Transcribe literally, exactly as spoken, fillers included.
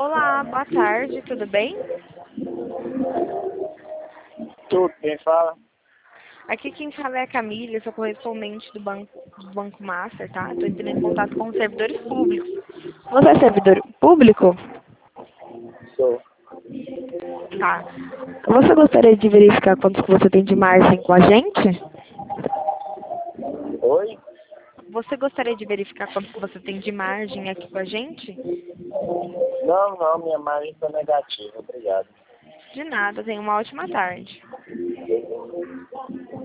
Olá, boa tarde, tudo bem? Tudo, quem fala? Aqui quem fala é a Camila, eu sou correspondente do Banco, do Banco Master, tá? Estou entrando em contato com os servidores públicos. Você é servidor público? Sou. Tá. Você gostaria de verificar quantos que você tem de margem com a gente? Oi? Você gostaria de verificar quantos que você tem de margem aqui com a gente? Não, não, minha margem está negativa, obrigado. De nada, tenha uma ótima tarde.